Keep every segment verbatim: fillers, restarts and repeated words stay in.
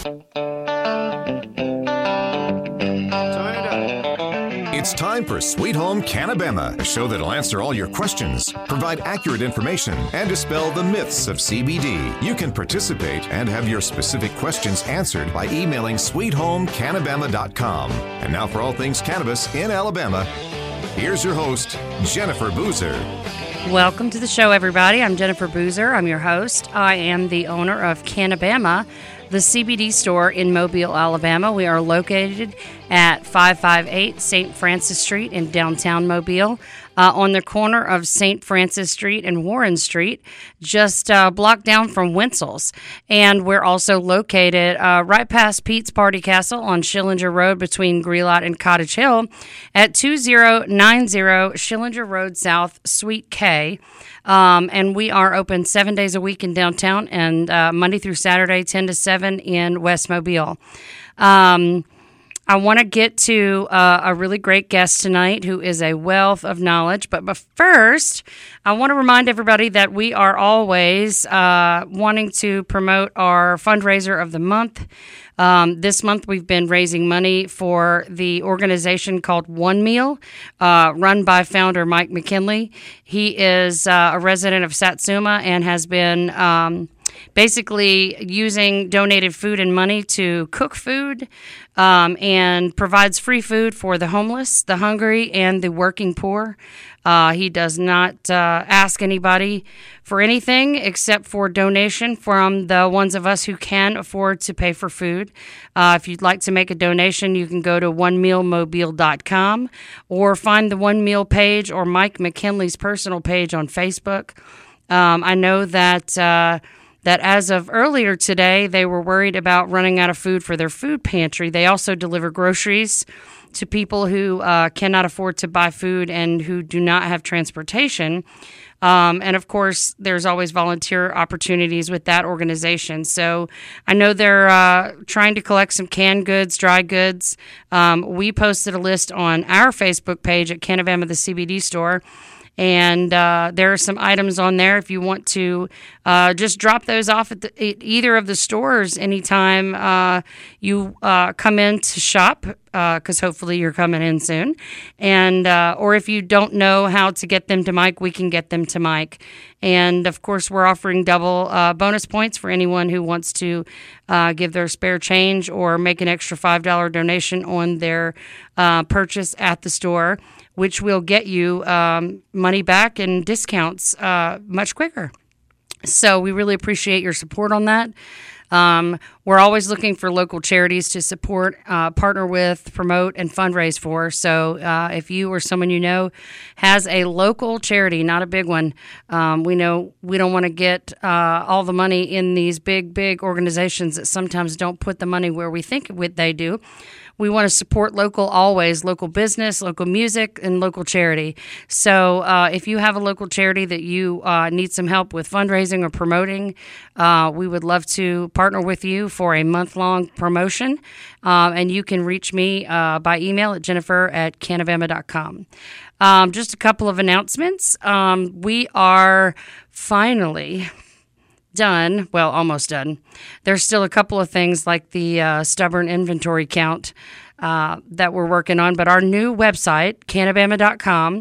It's time for Sweet Home Cannabama, a show that'll answer all your questions, provide accurate information, and dispel the myths of C B D. You can participate and have your specific questions answered by emailing sweet home cannabama dot com. And now for all things cannabis in Alabama, here's your host, Jennifer Boozer. Welcome to the show, everybody. I'm Jennifer Boozer. I'm your host. I am the owner of Cannabama, the C B D store in Mobile, Alabama. We are located at five five eight Saint Francis Street in downtown Mobile, uh, on the corner of Saint Francis Street and Warren Street, just uh, blocked down from Wenzel's. And we're also located uh, right past Pete's Party Castle on Schillinger Road between Grelot and Cottage Hill at two zero nine zero Schillinger Road South, Suite K. Um, and we are open seven days a week in downtown and uh, Monday through Saturday, ten to seven in West Mobile. Um, I want to get to uh, a really great guest tonight who is a wealth of knowledge. But, but first, I want to remind everybody that we are always uh, wanting to promote our fundraiser of the month. Um, this month, we've been raising money for the organization called One Meal, uh, run by founder Mike McKinley. He is uh, a resident of Satsuma and has been um, basically using donated food and money to cook food um, and provides free food for the homeless, the hungry, and the working poor. Uh, he does not uh, ask anybody for anything except for donation from the ones of us who can afford to pay for food. Uh, if you'd like to make a donation, you can go to one meal mobile dot com or find the One Meal page or Mike McKinley's personal page on Facebook. Um, I know that uh, that as of earlier today, they were worried about running out of food for their food pantry. They also deliver groceries to people who uh, cannot afford to buy food and who do not have transportation. Um, and, of course, there's always volunteer opportunities with that organization. So I know they're uh, trying to collect some canned goods, dry goods. Um, we posted a list on our Facebook page at Cannabama, the C B D store. And uh, there are some items on there if you want to uh, just drop those off at, the, at either of the stores anytime uh, you uh, come in to shop, because uh, hopefully you're coming in soon. And uh, or if you don't know how to get them to Mike, we can get them to Mike. And, of course, we're offering double uh, bonus points for anyone who wants to uh, give their spare change or make an extra five dollars donation on their uh, purchase at the store, which will get you um, money back and discounts uh, much quicker. So we really appreciate your support on that. Um, we're always looking for local charities to support, uh, partner with, promote, and fundraise for. So uh, if you or someone you know has a local charity, not a big one, um, we know we don't want to get uh, all the money in these big, big organizations that sometimes don't put the money where we think they do. We want to support local always, local business, local music, and local charity. So uh, if you have a local charity that you uh, need some help with fundraising or promoting, uh, we would love to partner with you for a month-long promotion. Um, and you can reach me uh, by email at jennifer at cannabama dot com. Um, just a couple of announcements. Um, we are finally done, well, almost done. There's still a couple of things like the uh, stubborn inventory count uh, that we're working on, but our new website, cannabama dot com,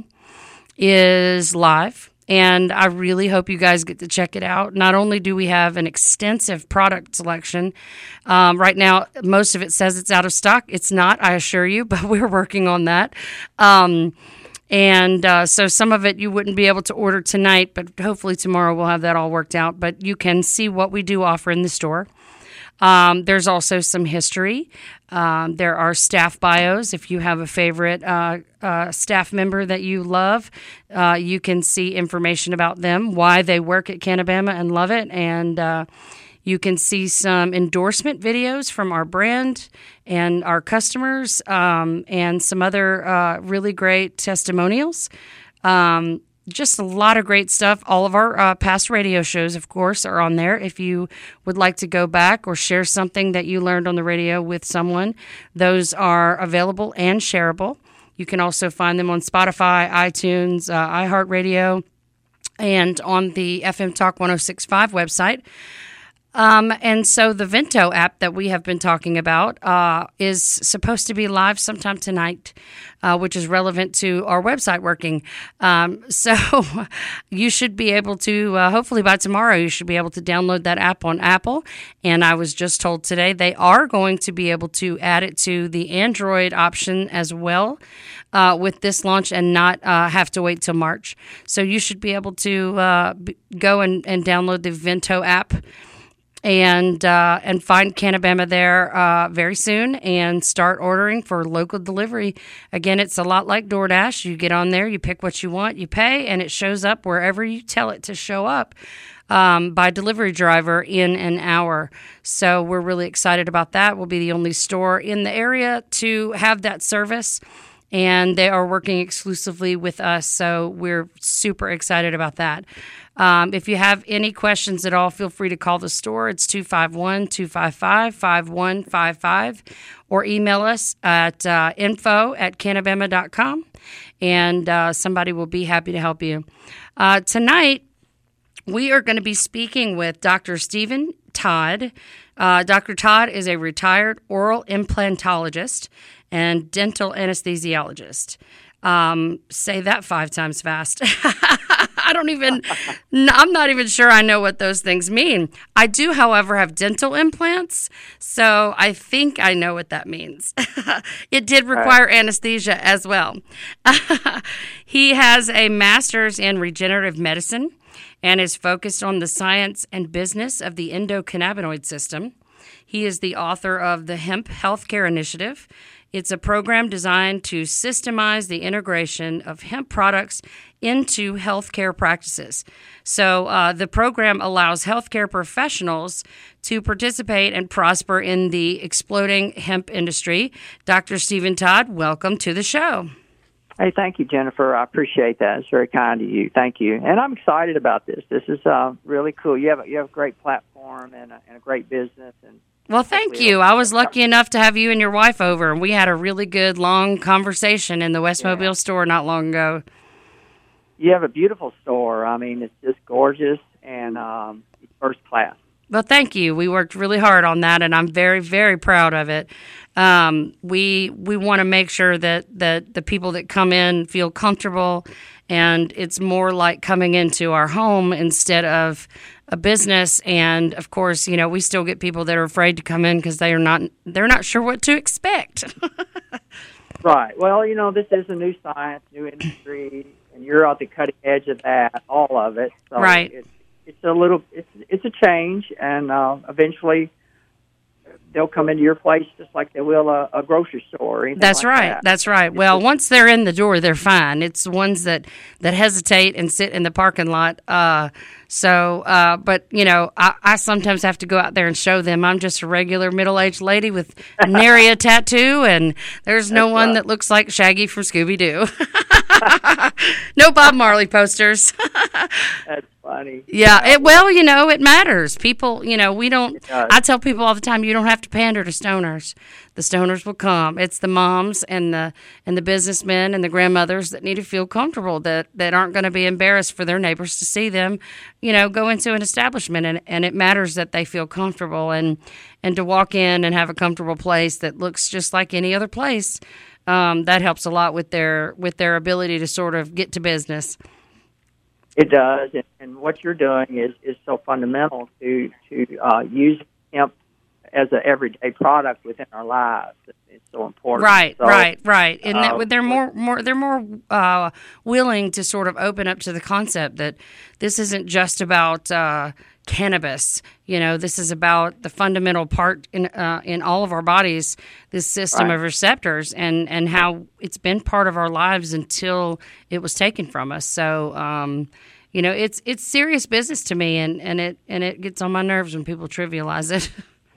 is live, and I really hope you guys get to check it out. Not only do we have an extensive product selection, um, right now most of it says it's out of stock. It's not, I assure you, but we're working on that. Um And uh, so some of it you wouldn't be able to order tonight, but hopefully tomorrow we'll have that all worked out. But you can see what we do offer in the store. Um, there's also some history. Um, there are staff bios. If you have a favorite uh, uh, staff member that you love, uh, you can see information about them, why they work at Cannabama and love it. And uh, you can see some endorsement videos from our brand and our customers, um, and some other uh, really great testimonials. Um, just a lot of great stuff. All of our uh, past radio shows, of course, are on there. If you would like to go back or share something that you learned on the radio with someone, those are available and shareable. You can also find them on Spotify, iTunes, uh, iHeartRadio, and on the F M Talk one oh six point five website. Um, and so the Vento app that we have been talking about uh, is supposed to be live sometime tonight, uh, which is relevant to our website working. Um, so you should be able to, uh, hopefully by tomorrow, you should be able to download that app on Apple. And I was just told today they are going to be able to add it to the Android option as well uh, with this launch and not uh, have to wait till March. So you should be able to uh, b- go and, and download the Vento app and uh, and find Canabama there uh, very soon and start ordering for local delivery. Again, it's a lot like DoorDash. You get on there, you pick what you want, you pay, and it shows up wherever you tell it to show up um, by delivery driver in an hour. So we're really excited about that. We'll be the only store in the area to have that service, and they are working exclusively with us, so we're super excited about that. Um, if you have any questions at all, feel free to call the store. It's two five one, two five five, five one five five or email us at uh, info at canabama dot com, and uh, somebody will be happy to help you. Uh, tonight, we are going to be speaking with Doctor Stephen Todd. Uh, Doctor Todd is a retired oral implantologist and dental anesthesiologist. Um, say that five times fast. I don't even, I'm not even sure I know what those things mean. I do, however, have dental implants, so I think I know what that means. It did require anesthesia as well. He has a master's in regenerative medicine and is focused on the science and business of the endocannabinoid system. He is the author of the Hemp Healthcare Initiative. It's a program designed to systemize the integration of hemp products into healthcare practices. So uh, the program allows healthcare professionals to participate and prosper in the exploding hemp industry. Doctor Stephen Todd, welcome to the show. Hey, thank you, Jennifer. I appreciate that. It's very kind of you. Thank you. And I'm excited about this. This is uh, really cool. You have a, you have a great platform and a, and a great business. And well, thank you. I was lucky enough to have you and your wife over, and we had a really good, long conversation in the West yeah. Mobile store not long ago. You have a beautiful store. I mean, it's just gorgeous and um, first class. Well, thank you. We worked really hard on that, and I'm very, very proud of it. Um, we we want to make sure that, that the people that come in feel comfortable, and it's more like coming into our home instead of a business. And of course, you know, we still get people that are afraid to come in because they are not they're not sure what to expect. Right. Well, you know, this is a new science, new industry, and you're at the cutting edge of that, all of it. So right. It's, it's a little, it's it's a change, and uh, eventually they'll come into your place just like they will a, a grocery store. Or anything That's like right. That. That's right. It's well, just, once they're in the door, they're fine. It's the ones that, that hesitate and sit in the parking lot. Uh, so, uh, but, you know, I, I sometimes have to go out there and show them I'm just a regular middle-aged lady with nary a tattoo, and there's no That's one right. that looks like Shaggy from Scooby-Doo. No Bob Marley posters. That's funny. Yeah, it, well, you know, it matters. People, you know, we don't, does. I tell people all the time, you don't have to pander to stoners. The stoners will come. It's the moms and the and the businessmen and the grandmothers that need to feel comfortable, that, that aren't going to be embarrassed for their neighbors to see them, you know, go into an establishment. And, and it matters that they feel comfortable, and, and to walk in and have a comfortable place that looks just like any other place. Um, that helps a lot with their with their ability to sort of get to business. It does, and, and what you're doing is, is so fundamental to to uh, use hemp as an everyday product within our lives. It's so important. Right, so, right, right. And uh, that they're more, more, they're more uh, willing to sort of open up to the concept that this isn't just about uh, cannabis. You know, this is about the fundamental part in uh, in all of our bodies, this system right. of receptors, and, and how it's been part of our lives until it was taken from us. So, um, you know, it's it's serious business to me, and, and it and it gets on my nerves when people trivialize it.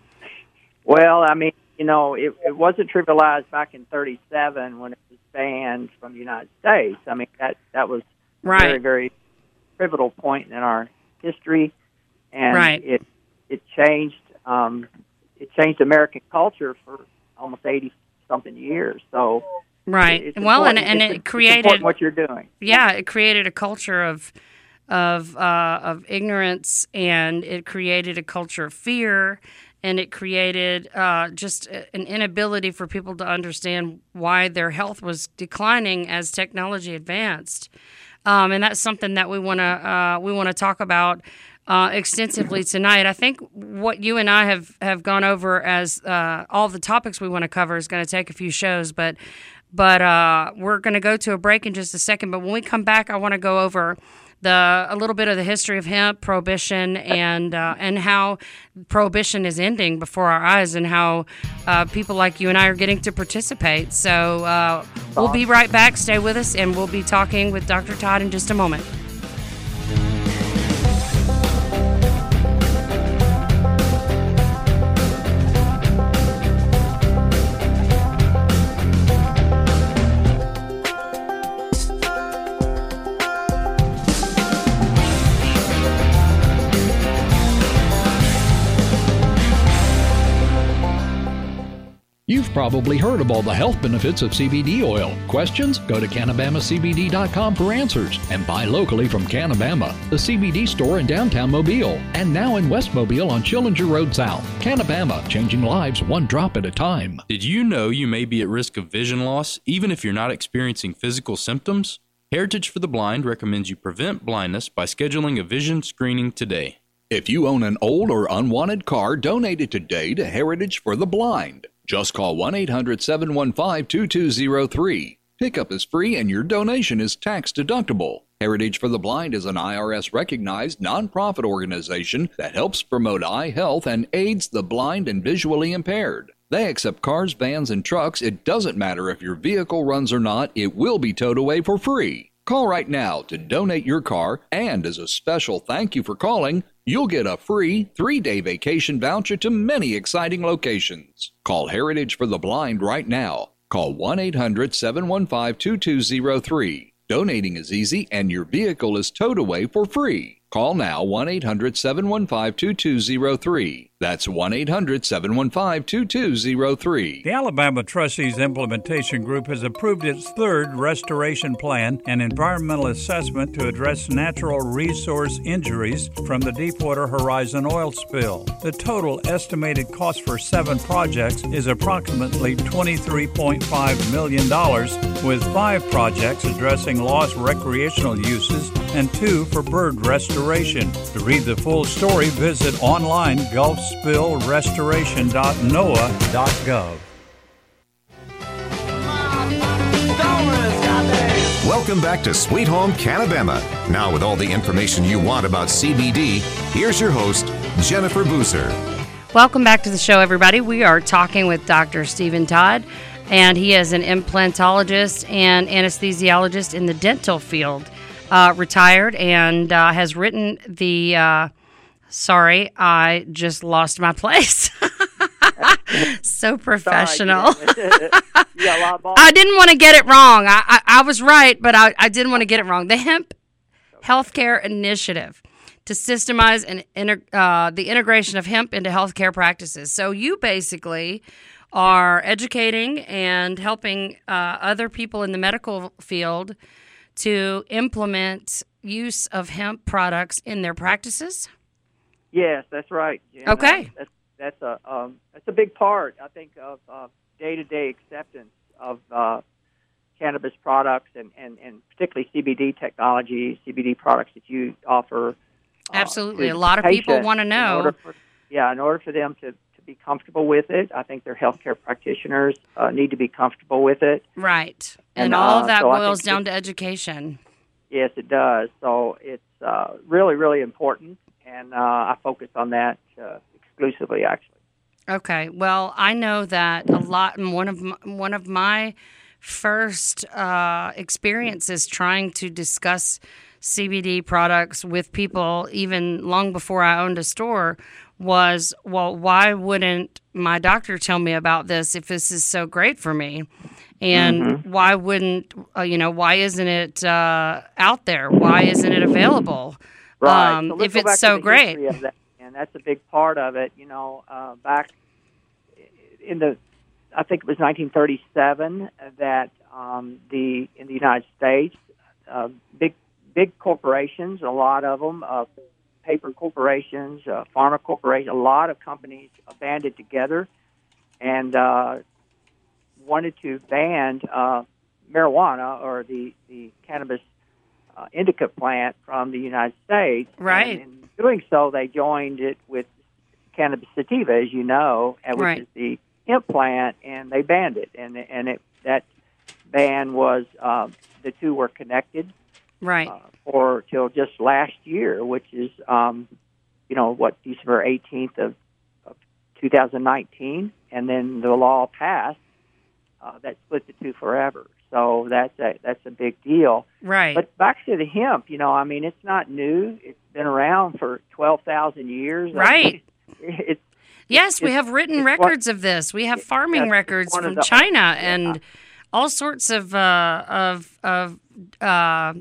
Well, I mean, you know, it, it wasn't trivialized back in thirty-seven when it was banned from the United States. I mean, that that was right. a very, very pivotal point in our history, and right. it it changed um, it changed American culture for almost eighty something years. So, right. It's well, and important. and it's, it created it's what you're doing. Yeah, it created a culture of of uh, of ignorance, and it created a culture of fear, and it created uh, just an inability for people to understand why their health was declining as technology advanced. Um, and that's something that we want to uh, we want to talk about uh, extensively tonight. I think what you and I have, have gone over as uh, all the topics we want to cover is going to take a few shows, but but uh, we're going to go to a break in just a second. But when we come back, I want to go over the a little bit of the history of hemp, prohibition, and uh, and how prohibition is ending before our eyes, and how uh, people like you and I are getting to participate. So uh, we'll be right back. Stay with us, and we'll be talking with Doctor Todd in just a moment. You've probably heard of all the health benefits of C B D oil. Questions? Go to Canabama C B D dot com for answers and buy locally from Canabama, the C B D store in downtown Mobile, and now in West Mobile on Schillinger Road South. Canabama, changing lives one drop at a time. Did you know you may be at risk of vision loss even if you're not experiencing physical symptoms? Heritage for the Blind recommends you prevent blindness by scheduling a vision screening today. If you own an old or unwanted car, donate it today to Heritage for the Blind. Just call one eight hundred seven one five two two zero three. Pickup is free and your donation is tax deductible. Heritage for the Blind is an I R S-recognized nonprofit organization that helps promote eye health and aids the blind and visually impaired. They accept cars, vans, and trucks. It doesn't matter if your vehicle runs or not, it will be towed away for free. Call right now to donate your car, and as a special thank you for calling, you'll get a free three-day vacation voucher to many exciting locations. Call Heritage for the Blind right now. Call one eight hundred seven one five two two zero three. Donating is easy, and your vehicle is towed away for free. Call now one eight hundred seven one five two two zero three. That's one eight hundred seven one five two two zero three. The Alabama Trustees Implementation Group has approved its third restoration plan and environmental assessment to address natural resource injuries from the Deepwater Horizon oil spill. The total estimated cost for seven projects is approximately twenty-three point five million dollars, with five projects addressing lost recreational uses and two for bird restoration. To read the full story, visit online Gulf Spill Restoration dot N O A A dot gov. Welcome back to Sweet Home Canabama. Now, with all the information you want about C B D, here's your host, Jennifer Boozer. Welcome back to the show, everybody. We are talking with Doctor Stephen Todd, and he is an implantologist and anesthesiologist in the dental field. Uh, retired and uh, has written the, uh, sorry, I just lost my place. So professional. I didn't want to get it wrong. I, I, I was right, but I, I didn't want to get it wrong. The Hemp Healthcare Initiative to systemize and inter, uh, the integration of hemp into healthcare practices. So you basically are educating and helping uh, other people in the medical field to implement use of hemp products in their practices? Yes, that's right, Jim. Okay. That's, that's a um, that's a big part, I think, of uh, day-to-day acceptance of uh, cannabis products and, and, and particularly C B D technology, C B D products that you offer. Uh, Absolutely. A lot of people want to know. In order for, yeah, in order for them to, to be comfortable with it, I think their healthcare practitioners uh, need to be comfortable with it. Right. And, And, all uh, of that so I boils think down it- to education. Yes, it does. So it's uh, really, really important, and uh, I focus on that uh, exclusively, actually. Okay. Well, I know that a lot. And one of my, one of my first uh, experiences trying to discuss C B D products with people, even long before I owned a store, was, well, why wouldn't my doctor tell me about this if this is so great for me? And Mm-hmm. why wouldn't, uh, you know, why isn't it uh, out there? Why isn't it available? Right. Um, so let's if go it's back to so the great. history of that, and that's a big part of it. You know, uh, back in the, I think it was nineteen thirty-seven that um, the in the United States, uh, big big corporations, a lot of them, uh, paper corporations, uh, pharma corporations, a lot of companies banded together and uh, wanted to ban uh, marijuana or the, the cannabis uh, indica plant from the United States. Right. And in doing so, they joined it with cannabis sativa, as you know, and which right. is the hemp plant, and they banned it. And and it, that ban was, uh, the two were connected. Right. Uh, for till just last year, which is, um, you know, what, December eighteenth of, of two thousand nineteen, and then the law passed uh, that split the two forever. So that's a, that's a big deal. Right. But back to the hemp, you know, I mean, it's not new. It's been around for twelve thousand years. Right. I mean, it's, yes, it's, we have written records one, of this. We have farming yeah, records from the, China yeah. and all sorts of uh, of of uh,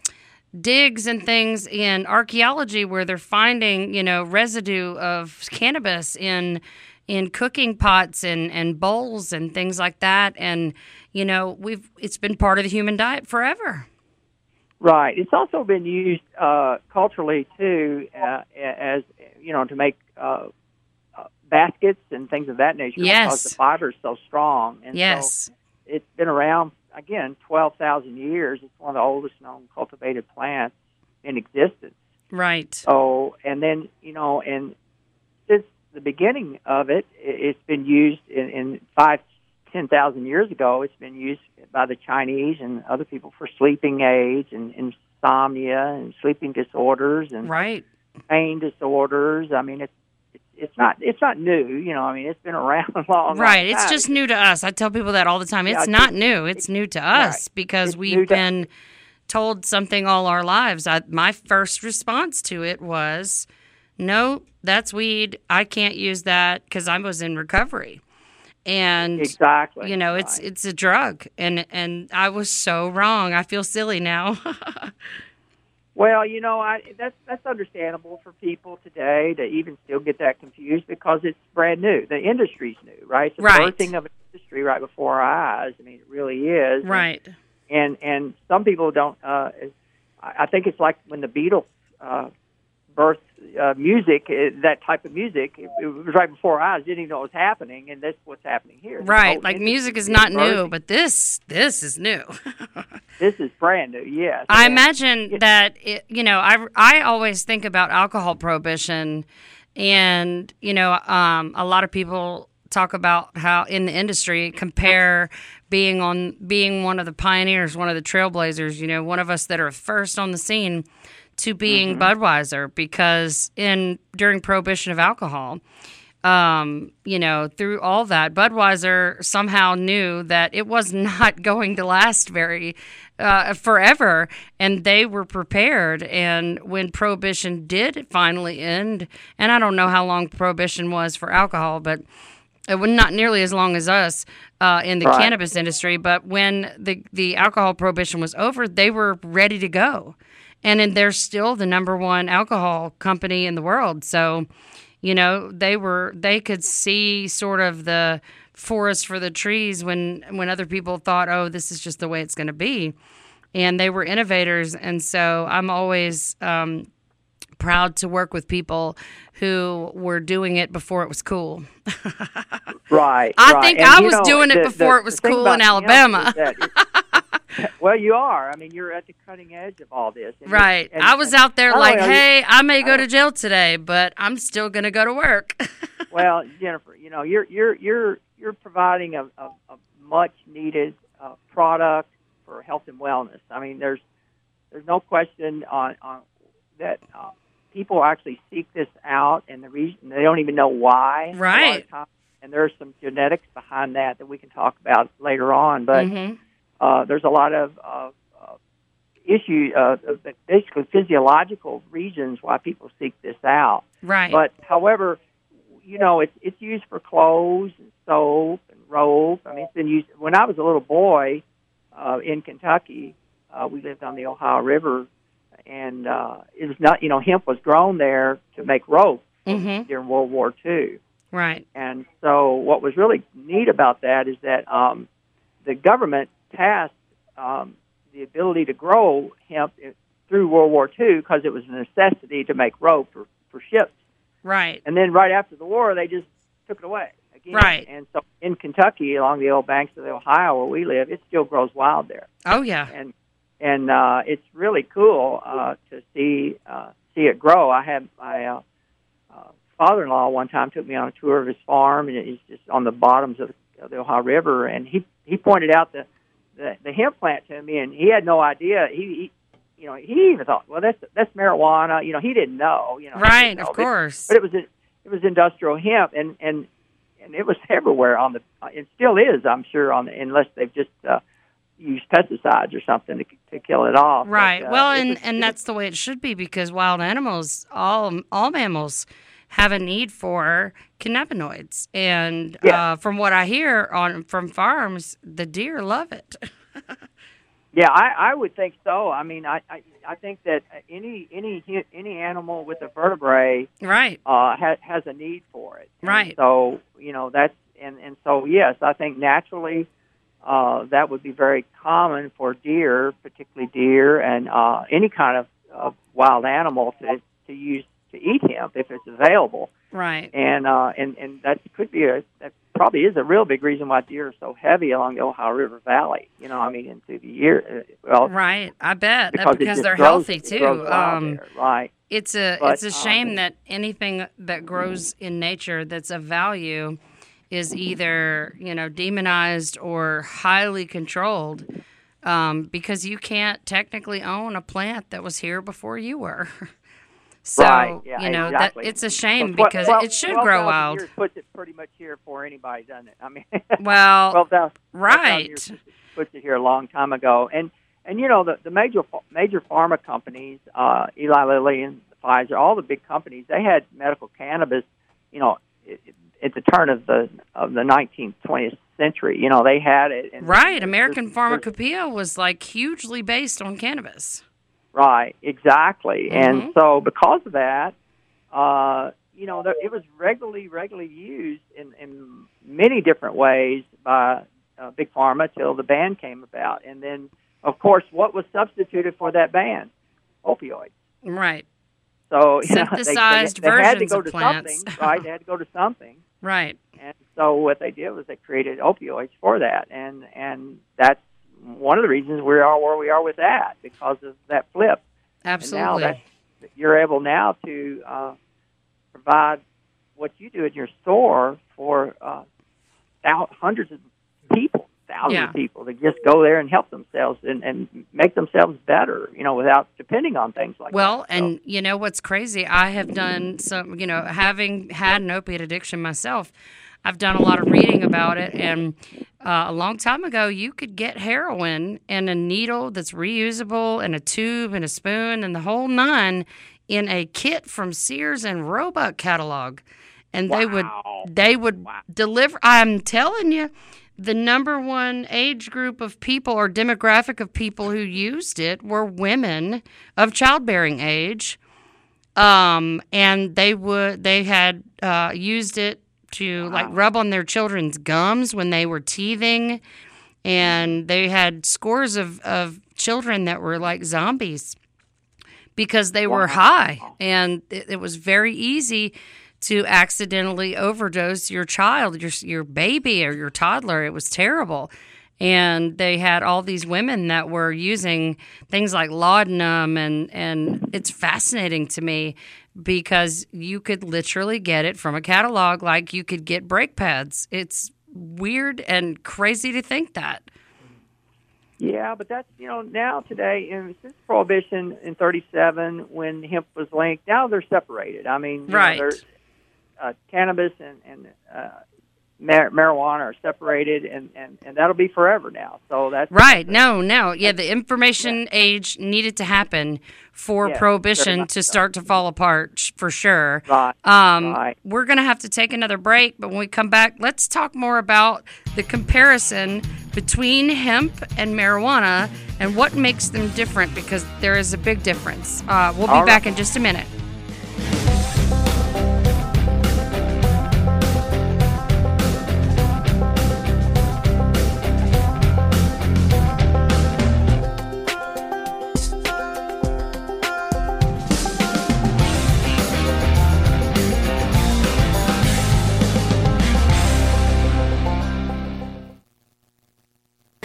digs and things in archaeology where they're finding, you know, residue of cannabis in in cooking pots and, and bowls and things like that. And, you know, we've it's been part of the human diet forever. Right. It's also been used uh, culturally, too, uh, as, you know, to make uh, uh, baskets and things of that nature yes. because the fiber is so strong. And yes. so it's been around, again, twelve thousand years. It's one of the oldest known cultivated plants in existence. Right. So, and then, you know, and since the beginning of it, it's been used in, in five, ten thousand years ago. It's been used by the Chinese and other people for sleeping aids and insomnia and sleeping disorders and right. pain disorders. I mean, it's it's not it's not new. You know, I mean, it's been around a long, right. long time. It's just new to us. I tell people that all the time. It's yeah, not it's, new. It's, it's new to us right. because it's we've been to- told something all our lives. I, my first response to it was, no, that's weed. I can't use that because I was in recovery. And exactly, you know, right. it's it's a drug, and and I was so wrong. I feel silly now. Well, you know, I, that's that's understandable for people today to even still get that confused because it's brand new. The industry's new, right? It's the right. birthing of an industry right before our eyes. I mean, it really is. Right. And and, and some people don't. Uh, I think it's like when the Beatles uh, birthed uh, music, that type of music. It, it was right before our eyes. Didn't even know it was happening, and that's what's happening here. Right. Like music is not new, but this this is new. This is brand new, yes. I and, imagine it, that, it, you know, I, I always think about alcohol prohibition, and, you know, um, a lot of people talk about how in the industry compare being on being one of the pioneers, one of the trailblazers, you know, one of us that are first on the scene to being mm-hmm. Budweiser, because in during prohibition of alcohol, Um, you know, through all that, Budweiser somehow knew that it was not going to last very uh, forever, and they were prepared. And when Prohibition did finally end, and I don't know how long Prohibition was for alcohol, but it was not nearly as long as us uh, in the right. cannabis industry. But when the the alcohol prohibition was over, they were ready to go, and then they're still the number one alcohol company in the world. So. You know, they were they could see sort of the forest for the trees when when other people thought, oh, this is just the way it's going to be. And they were innovators. And so I'm always um, proud to work with people who were doing it before it was cool. Right. I right. think and, I was know, doing it the, before the, it was the cool in Alabama. Well, you are. I mean, you're at the cutting edge of all this. And right. and, I was and, out there like, only, hey, I may go I to jail today, but I'm still going to go to work. Well, Jennifer, you know, you're you're you're you're providing a, a, a much needed uh, product for health and wellness. I mean, there's there's no question on on that uh, people actually seek this out, and the reason they don't even know why. Right. A lot of times, and there's some genetics behind that that we can talk about later on, but. Mm-hmm. Uh, there's a lot of uh, uh, issue, uh, basically physiological reasons why people seek this out. Right. But however, you know, it's it's used for clothes and soap and rope. I mean, it's been used. When I was a little boy uh, in Kentucky, uh, we lived on the Ohio River, and uh, it was not. You know, hemp was grown there to make rope mm-hmm. during World War Two. Right. And so, what was really neat about that is that um, the government passed um, the ability to grow hemp through World War Two because it was a necessity to make rope for, for ships. Right. And then right after the war, they just took it away again. Right. And so in Kentucky, along the old banks of the Ohio where we live, it still grows wild there. Oh, yeah. And and uh, it's really cool uh, to see uh, see it grow. I had my uh, uh, father-in-law one time took me on a tour of his farm, and it's just on the bottoms of the, of the Ohio River, and he he pointed out the, the the hemp plant to me, and he had no idea. He, he you know, he even thought, well, that's that's marijuana. You know, he didn't know. You know, right, know, of course. But it was a, it was industrial hemp, and and and it was everywhere on the. It still is, I'm sure, on the, unless they've just. Uh, use pesticides or something to, to kill it off. Right. But, uh, well, and, was, and that's the way it should be because wild animals, all all mammals, have a need for cannabinoids. And yeah. uh, from what I hear on from farms, the deer love it. yeah, I, I would think so. I mean, I, I I think that any any any animal with a vertebrae right uh, has has a need for it. And right. So you know that's and and so yes, I think naturally. Uh, that would be very common for deer, particularly deer and uh, any kind of uh, wild animal to, to use to eat hemp if it's available. Right. And uh, and and that could be a that probably is a real big reason why deer are so heavy along the Ohio River Valley. You know, I mean, into the year. Uh, well, right. I bet because, because they're grows, healthy too. Grows um, there. Right. It's a but, it's a shame um, that anything that grows in nature that's of value is either, you know, demonized or highly controlled um, because you can't technically own a plant that was here before you were. So, right, yeah, you know, exactly. that it's a shame well, because well, it should twelve grow wild. Years puts it pretty much here for anybody, doesn't it? I mean, well, twelve thousand right. years puts it here a long time ago. And, and you know, the, the major major pharma companies, uh, Eli Lilly and Pfizer, all the big companies, they had medical cannabis, you know, it, it, at the turn of the of the nineteenth, twentieth century. You know, they had it. And right. American Pharmacopoeia was like hugely based on cannabis. Right, exactly. Mm-hmm. And so because of that, uh, you know, there, it was regularly, regularly used in, in many different ways by uh, Big Pharma till the ban came about. And then, of course, what was substituted for that ban? Opioids. Right. So you know, synthesized they, they, they had to versions go of to plants. something, right? They had to go to something, right? And so what they did was they created opioids for that, and and that's one of the reasons we are where we are with that because of that flip. Absolutely. And now that you're able now to uh, provide what you do in your store for uh, hundreds of people, thousands yeah. of people to just go there and help themselves and, and make themselves better, you know, without depending on things like well, that. Well, and you know what's crazy? I have done some, you know, having had an opiate addiction myself, I've done a lot of reading about it. And uh, a long time ago, you could get heroin in a needle that's reusable and a tube and a spoon and the whole nine in a kit from Sears and Roebuck catalog. And wow. they would, they would wow. deliver. I'm telling you. The number one age group of people or demographic of people who used it were women of childbearing age, um, and they would they had uh, used it to wow. like rub on their children's gums when they were teething, and they had scores of, of children that were like zombies because they wow. were high, and it, it was very easy to accidentally overdose your child, your your baby or your toddler. It was terrible. And they had all these women that were using things like laudanum, and, and it's fascinating to me because you could literally get it from a catalog like you could get brake pads. It's weird and crazy to think that. Yeah, but that's, you know, now today, and since Prohibition in thirty-seven, when hemp was linked, now they're separated. I mean, you right. know, Uh, cannabis and, and uh, mar- marijuana are separated, and, and, and that'll be forever now. So that's right. No, no, yeah. The information yeah. age needed to happen for yeah, prohibition to start to fall apart for sure. Right. Um, right. We're gonna have to take another break, but when we come back, let's talk more about the comparison between hemp and marijuana and what makes them different, because there is a big difference. Uh, we'll be All back right. in just a minute.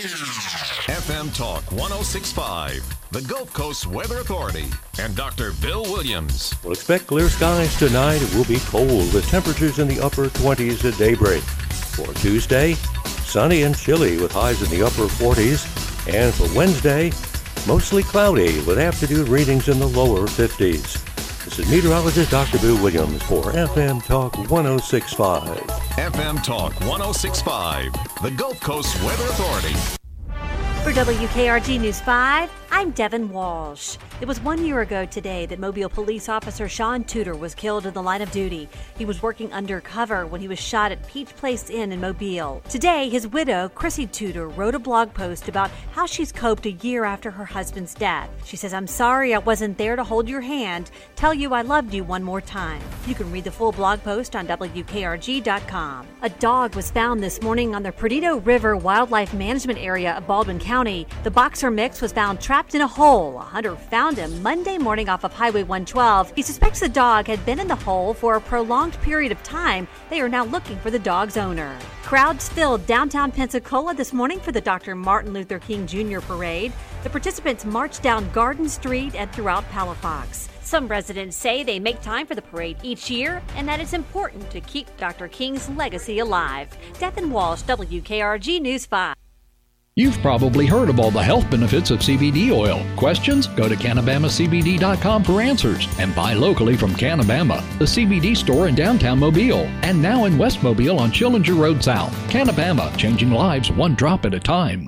F M Talk one oh six point five, the Gulf Coast Weather Authority, and Doctor Bill Williams. We'll expect clear skies tonight. It will be cold with temperatures in the upper twenties at daybreak. For Tuesday, sunny and chilly with highs in the upper forties. And for Wednesday, mostly cloudy with afternoon readings in the lower fifties. This is meteorologist Doctor Bill Williams for F M Talk one oh six point five. F M Talk one oh six point five, the Gulf Coast Weather Authority. For W K R G News five, I'm Devin Walsh. It was one year ago today that Mobile police officer Sean Tudor was killed in the line of duty. He was working undercover when he was shot at Peach Place Inn in Mobile. Today, his widow, Chrissy Tudor, wrote a blog post about how she's coped a year after her husband's death. She says, "I'm sorry I wasn't there to hold your hand, tell you I loved you one more time." You can read the full blog post on W K R G dot com. A dog was found this morning on the Perdido River Wildlife Management Area of Baldwin County. The boxer mix was found trapped in a hole. A hunter found him Monday morning off of Highway one twelve. He suspects the dog had been in the hole for a prolonged period of time. They are now looking for the dog's owner. Crowds filled downtown Pensacola this morning for the Doctor Martin Luther King Junior Parade. The participants marched down Garden Street and throughout Palafox. Some residents say they make time for the parade each year and that it's important to keep Doctor King's legacy alive. Devin Walsh, W K R G News five. You've probably heard of all the health benefits of C B D oil. Questions? Go to Canabama C B D dot com for answers. And buy locally from Canabama, the C B D store in downtown Mobile. And now in West Mobile on Schillinger Road South. Canabama, changing lives one drop at a time.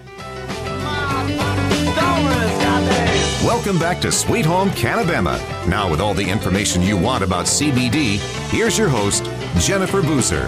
Welcome back to Sweet Home Canabama. Now with all the information you want about C B D, here's your host, Jennifer Boozer.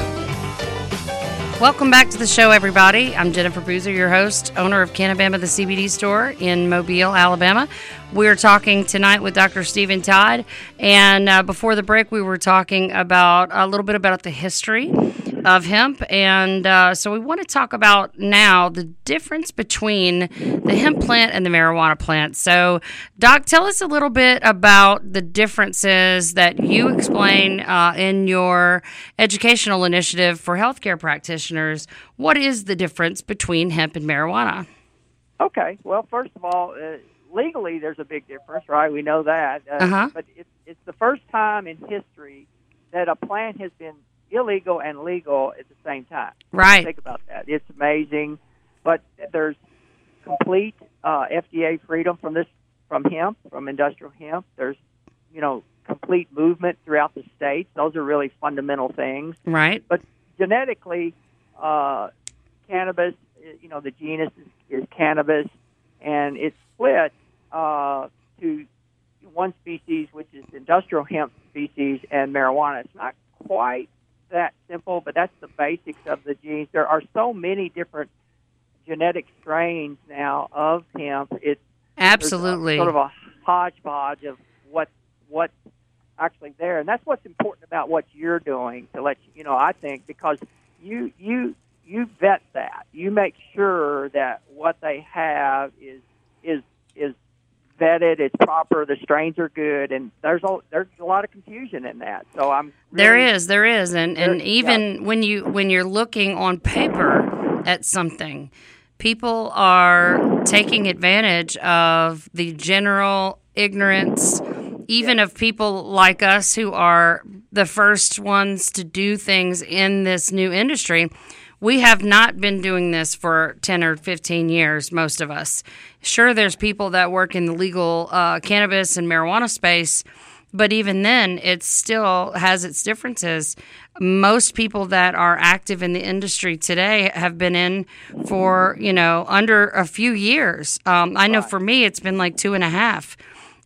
Welcome back to the show, everybody. I'm Jennifer Boozer, your host, owner of Canabama, the C B D store in Mobile, Alabama. We're talking tonight with Doctor Stephen Todd, and uh, before the break, we were talking about a little bit about the history of hemp, and uh, so we want to talk about now the difference between the hemp plant and the marijuana plant. So, Doc, tell us a little bit about the differences that you explain uh, in your educational initiative for healthcare practitioners. What is the difference between hemp and marijuana? Okay. Well, first of all, uh, legally there's a big difference, right? We know that. Uh, uh-huh. But it's, it's the first time in history that a plant has been illegal and legal at the same time. Right. Think about that. It's amazing. But there's complete uh, F D A freedom from this, from hemp, from industrial hemp. There's, you know, complete movement throughout the states. Those are really fundamental things. Right. But genetically, uh, cannabis, you know, the genus is, is cannabis, and it's split uh, to one species, which is industrial hemp species, and marijuana. It's not quite that simple, but that's the basics of the genes. There are so many different genetic strains now of hemp. It's absolutely a, sort of a hodgepodge of what what's actually there, and that's what's important about what you're doing. To let you, you know, I think because you you you vet that, you make sure that what they have is is is vetted, it's proper, the strains are good, and there's a there's a lot of confusion in that. So I'm really, there is there is, and and even yeah. when you when you're looking on paper at something, people are taking advantage of the general ignorance, even yeah. of people like us who are the first ones to do things in this new industry. We have not been doing this for ten or fifteen years, most of us. Sure, there's people that work in the legal uh, cannabis and marijuana space, but even then, it still has its differences. Most people that are active in the industry today have been in for, you know, under a few years. Um, I know right. for me, it's been like two and a half.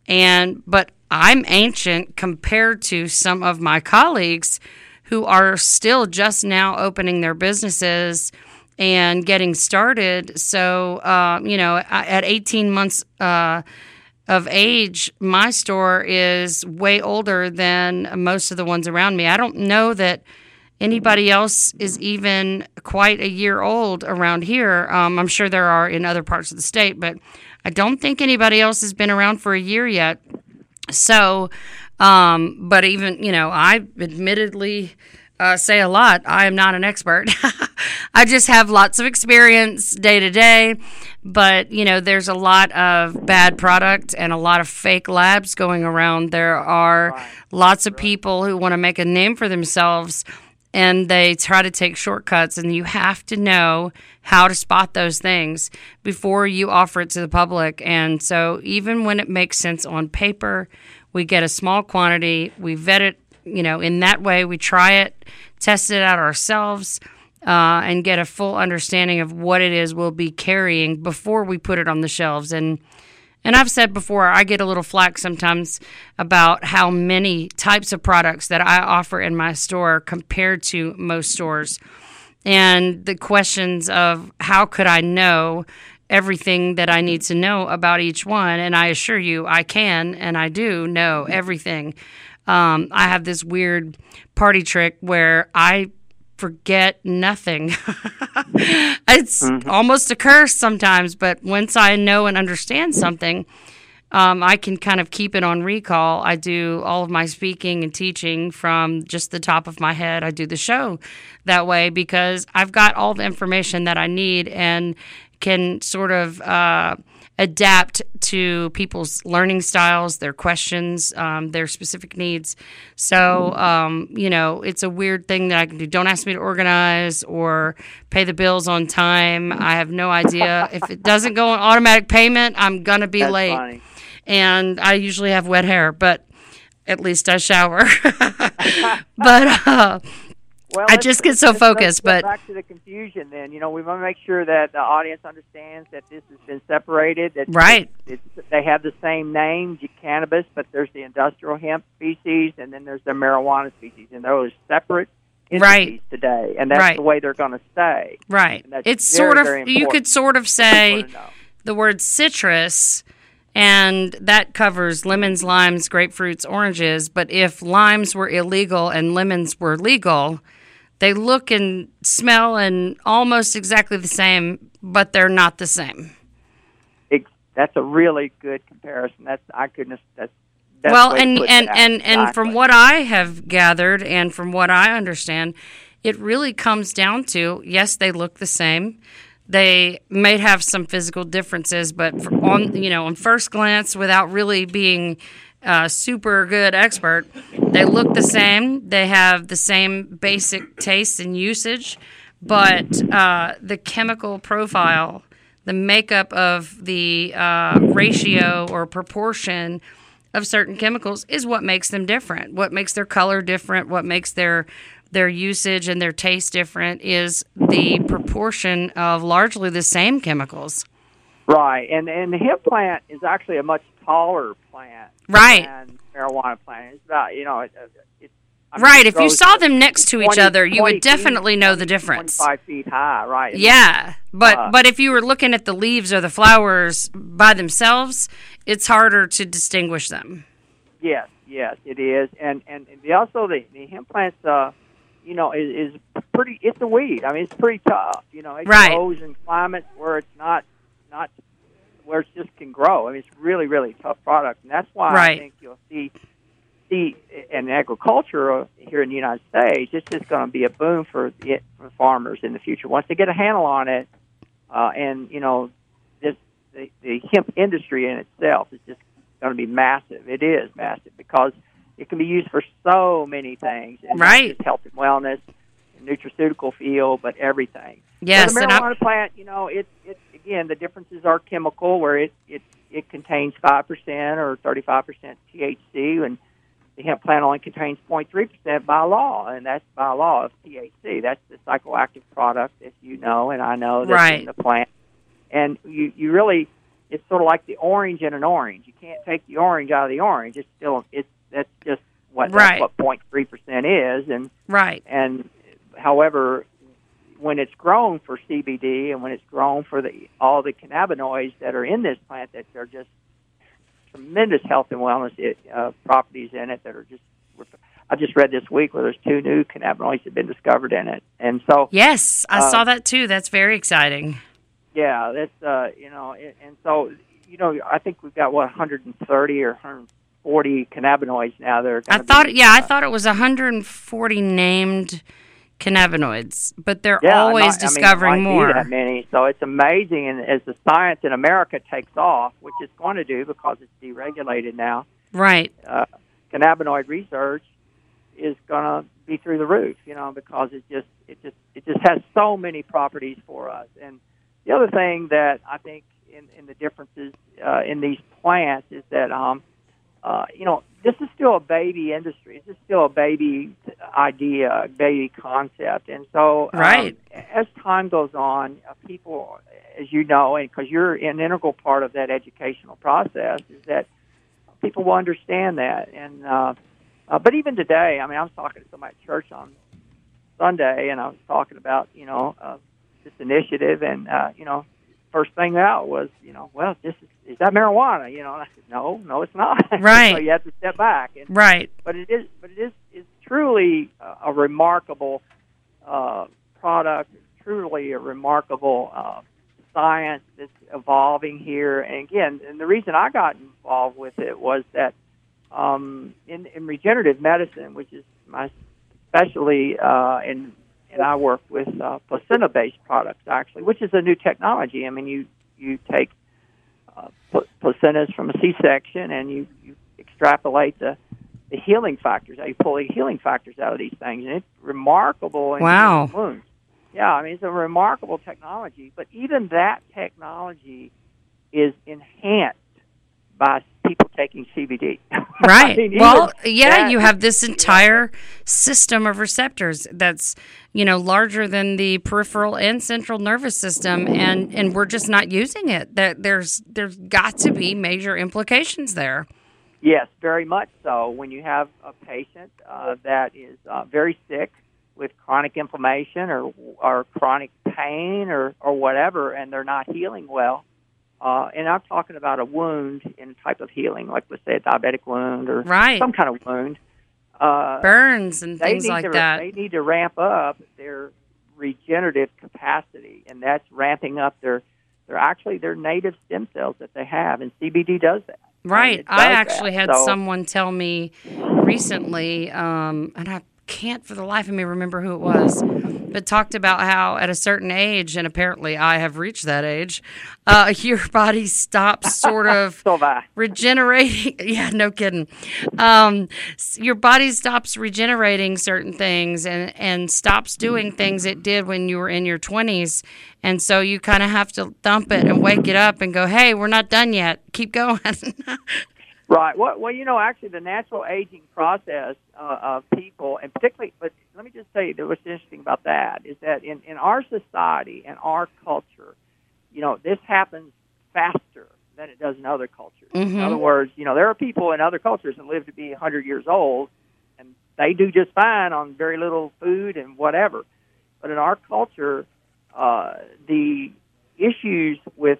And but I'm ancient compared to some of my colleagues who are still just now opening their businesses and getting started. So, uh, you know, at eighteen months uh, of age, my store is way older than most of the ones around me. I don't know that anybody else is even quite a year old around here. Um, I'm sure there are in other parts of the state, but I don't think anybody else has been around for a year yet. So, um, but even, you know, I admittedly uh, say a lot. I am not an expert. I just have lots of experience day to day. But, you know, there's a lot of bad product and a lot of fake labs going around. There are right. lots of right. people who want to make a name for themselves, and they try to take shortcuts, and you have to know how to spot those things before you offer it to the public. And so even when it makes sense on paper, we get a small quantity, we vet it, you know, in that way, we try it, test it out ourselves, uh, and get a full understanding of what it is we'll be carrying before we put it on the shelves. And And I've said before, I get a little flack sometimes about how many types of products that I offer in my store compared to most stores. And the questions of how could I know everything that I need to know about each one? And I assure you, I can and I do know everything. Um, I have this weird party trick where I forget nothing. It's mm-hmm. almost a curse sometimes, but once I know and understand something, um, I can kind of keep it on recall. I do all of my speaking and teaching from just the top of my head. I do the show that way because I've got all the information that I need and can sort of uh, adapt to people's learning styles, their questions, um, their specific needs. So, um, you know, it's a weird thing that I can do. Don't ask me to organize or pay the bills on time. I have no idea. If it doesn't go on automatic payment, I'm going to be That's late. Funny. And I usually have wet hair, but at least I shower. but uh, well, I just get so let's, focused. Let's but back to the confusion then. You know, we want to make sure that the audience understands that this has been separated. That right. It's, it's, they have the same name, cannabis, but there's the industrial hemp species, and then there's the marijuana species, and those separate entities right. today. And that's right. the way they're going to stay. Right. It's very, sort of, very you could sort of say the word citrus, and that covers lemons, limes, grapefruits, oranges. But if limes were illegal and lemons were legal, they look and smell and almost exactly the same, but they're not the same. It, that's a really good comparison. That's I couldn't. That's, that's well, and and that. and, and exactly. from what I have gathered and from what I understand, it really comes down to yes, they look the same. They may have some physical differences, but for on you know on first glance, without really being a super good expert, they look the same. They have the same basic taste and usage, but uh, the chemical profile, the makeup of the uh, ratio or proportion of certain chemicals is what makes them different. What makes their color different, what makes their their usage and their taste different is the proportion of largely the same chemicals. Right, and and the hemp plant is actually a much taller plant right. than marijuana plant. It's about, you know, it, it, I mean, right. it if you saw them next to twenty, each other, you would feet, definitely know the difference. twenty-five feet high, right. Yeah, but uh, but if you were looking at the leaves or the flowers by themselves, it's harder to distinguish them. Yes, yes, it is. And and the, also the, the hemp plant's, uh, you know, is, is pretty, it's a weed. I mean, it's pretty tough. You know, it right. grows in climates where it's not, not where it just can grow. I mean, it's really, really tough product. And that's why right. I think you'll see, see in agriculture here in the United States, it's just going to be a boom for, it, for farmers in the future. Once they get a handle on it, uh, and, you know, this the, the hemp industry in itself is just going to be massive. It is massive because it can be used for so many things. And right. not just health and wellness, nutraceutical field, but everything. Yes. So the and marijuana I'm... plant, you know, it, it again, the differences are chemical, where it, it, it contains five percent or thirty-five percent T H C, and the hemp plant only contains zero point three percent by law, and that's by law of T H C. That's the psychoactive product, as you know, and I know, that's right. in the plant. And you, you really, it's sort of like the orange in an orange. You can't take the orange out of the orange. It's still, it's that's just what right. that's what zero point three percent is, and right. And however, when it's grown for C B D and when it's grown for the all the cannabinoids that are in this plant, that are just tremendous health and wellness uh, properties in it that are just. I just read this week where there's two new cannabinoids that have been discovered in it, and so yes, I uh, saw that too. That's very exciting. Yeah, that's uh, you know, and so you know, I think we've got what one hundred thirty or one hundred forty cannabinoids now. They're I thought, be, yeah, uh, I thought it was one hundred forty named cannabinoids, but they're yeah, always not, discovering I mean, more. That many, so it's amazing. And as the science in America takes off, which it's going to do because it's deregulated now, right? Uh, cannabinoid research is going to be through the roof, you know, because it just it just it just has so many properties for us. And the other thing that I think in, in the differences uh, in these plants is that um, uh, you know, this is still a baby industry. This is still a baby idea, a baby concept. And so right. um, as time goes on, uh, people, as you know, and because you're an integral part of that educational process, is that people will understand that. And uh, uh, but even today, I mean, I was talking to somebody at church on Sunday, and I was talking about, you know, uh, this initiative, and, uh, you know, first thing out was, you know, well, this is, is that marijuana? You know, and I said, no, no, it's not. Right. So you have to step back. And, right. But it is, but it is, it's truly a, a remarkable uh, product. It's truly a remarkable uh, science that's evolving here. And again, and the reason I got involved with it was that um, in, in regenerative medicine, which is my specialty, uh, in and I work with uh, placenta-based products, actually, which is a new technology. I mean, you, you take uh, pl- placentas from a C-section, and you, you extrapolate the, the healing factors. You pull the healing factors out of these things, and it's remarkable in wow. wounds. Yeah, I mean, it's a remarkable technology. But even that technology is enhanced by people taking C B D. Right. I mean, well, yeah, that, you have this entire system of receptors that's, you know, larger than the peripheral and central nervous system, and, and we're just not using it. That there's there's got to be major implications there. Yes, very much so. When you have a patient uh, that is uh, very sick with chronic inflammation or or chronic pain or, or whatever, and they're not healing well, Uh, and I'm talking about a wound in a type of healing, like let's say a diabetic wound or right. some kind of wound. Uh, Burns and things like to, that. They need to ramp up their regenerative capacity, and that's ramping up their, their actually their native stem cells that they have, and C B D does that. Right. I actually that. had so, someone tell me recently, um, and I can't for the life of me remember who it was, but talked about how at a certain age, and apparently I have reached that age, uh, your body stops sort of so regenerating. Yeah, no kidding. Um, your body stops regenerating certain things and, and stops doing things it did when you were in your twenties. And so you kind of have to thump it and wake it up and go, hey, we're not done yet. Keep going. Right. Well, well, you know, actually, the natural aging process uh, of people, and particularly, but let me just tell you, what's interesting about that is that in, in our society and our culture, you know, this happens faster than it does in other cultures. Mm-hmm. In other words, you know, there are people in other cultures that live to be one hundred years old, and they do just fine on very little food and whatever. But in our culture, uh, the issues with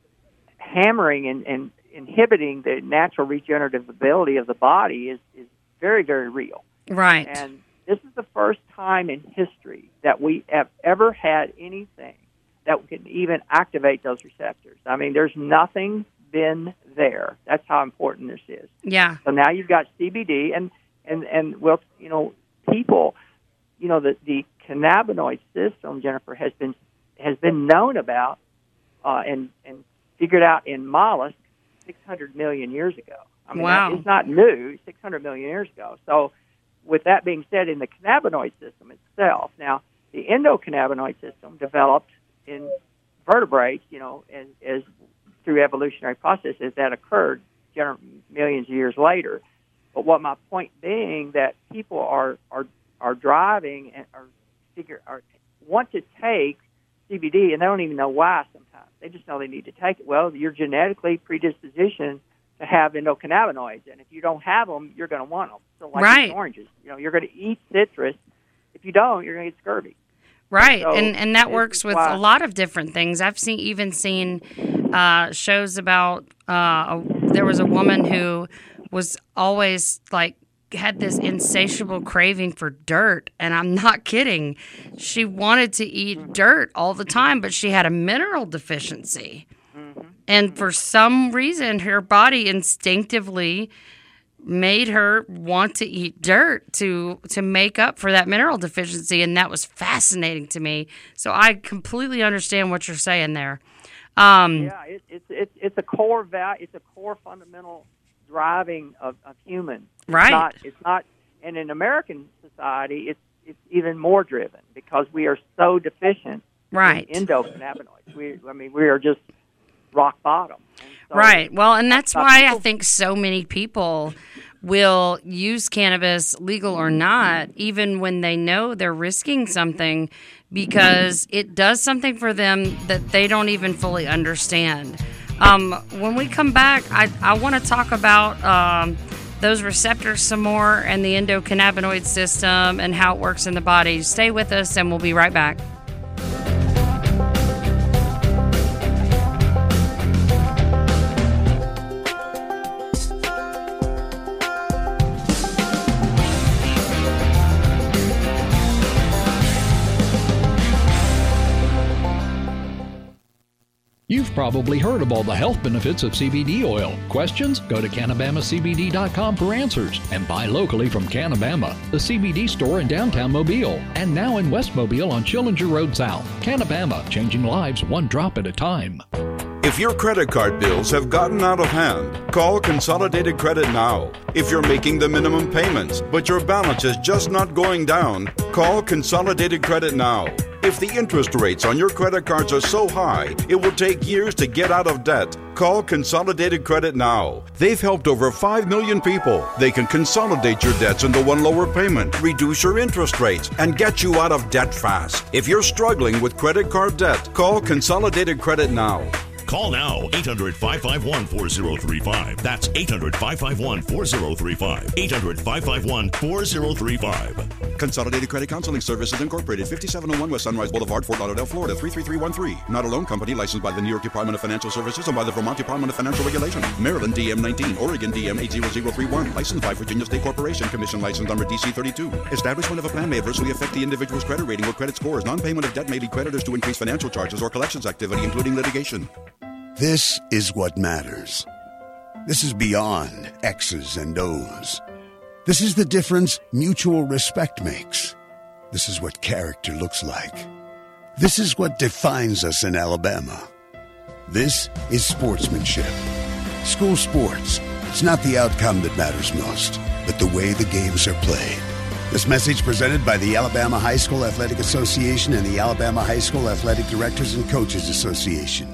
hammering and, and inhibiting the natural regenerative ability of the body is, is very, very real. Right. And this is the first time in history that we have ever had anything that can even activate those receptors. I mean, there's nothing been there. That's how important this is. Yeah. So now you've got C B D, and, and, and well, you know, people, you know, the, the cannabinoid system, Jennifer, has been has been known about uh, and, and figured out in mollusks six hundred million years ago. I mean, wow. that, it's not new, six hundred million years ago. So with that being said, in the cannabinoid system itself, now the endocannabinoid system developed in vertebrates, you know, as, as through evolutionary processes that occurred gener- millions of years later. But what my point being that people are are, are driving and are figure are want to take C B D, and they don't even know why sometimes. They just know they need to take it. Well, you're genetically predispositioned to have endocannabinoids, and if you don't have them, you're going to want them. So like right. oranges, you know, you're going to eat citrus. If you don't, you're going to get scurvy. Right, so and and that works with why. a lot of different things. I've seen even seen uh, shows about uh, a, there was a woman who was always like had this insatiable craving for dirt, and I'm not kidding. She wanted to eat dirt all the time, but she had a mineral deficiency. Mm-hmm. And for some reason, her body instinctively made her want to eat dirt to to make up for that mineral deficiency, and that was fascinating to me. So I completely understand what you're saying there. Um, yeah, it, it's it's it's a core val- It's a core fundamental driving of, of humans. It's right. Not, it's not, and in American society, it's it's even more driven because we are so deficient right. in endocannabinoids. We, I mean, we are just rock bottom. So right. Well, and that's why people, I think so many people will use cannabis, legal or not, even when they know they're risking something, because it does something for them that they don't even fully understand. Um, when we come back, I, I want to talk about um, those receptors some more and the endocannabinoid system and how it works in the body. Stay with us, and we'll be right back. You've probably heard of all the health benefits of C B D oil. Questions? Go to Canabama C B D dot com for answers and buy locally from Canabama, the C B D store in downtown Mobile, and now in West Mobile on Schillinger Road South. Canabama, changing lives one drop at a time. If your credit card bills have gotten out of hand, call Consolidated Credit now. If you're making the minimum payments, but your balance is just not going down, call Consolidated Credit now. If the interest rates on your credit cards are so high, it will take years to get out of debt. Call Consolidated Credit now. They've helped over five million people. They can consolidate your debts into one lower payment, reduce your interest rates, and get you out of debt fast. If you're struggling with credit card debt, call Consolidated Credit now. Call now, eight hundred, five five one, four zero three five. That's eight hundred, five five one, four zero three five. eight hundred, five five one, four zero three five. Consolidated Credit Counseling Services Incorporated, fifty-seven oh one West Sunrise Boulevard, Fort Lauderdale, Florida, three three three one three. Not a loan company licensed by the New York Department of Financial Services and by the Vermont Department of Financial Regulation. Maryland D M nineteen, Oregon D M eight zero zero three one. Licensed by Virginia State Corporation, Commission license number D C thirty-two. Establishment of a plan may adversely affect the individual's credit rating or credit scores. Non-payment of debt may lead creditors to increase financial charges or collections activity, including litigation. This is what matters. This is beyond X's and O's. This is the difference mutual respect makes. This is what character looks like. This is what defines us in Alabama. This is sportsmanship. School sports. It's not the outcome that matters most, but the way the games are played. This message presented by the Alabama High School Athletic Association and the Alabama High School Athletic Directors and Coaches Association.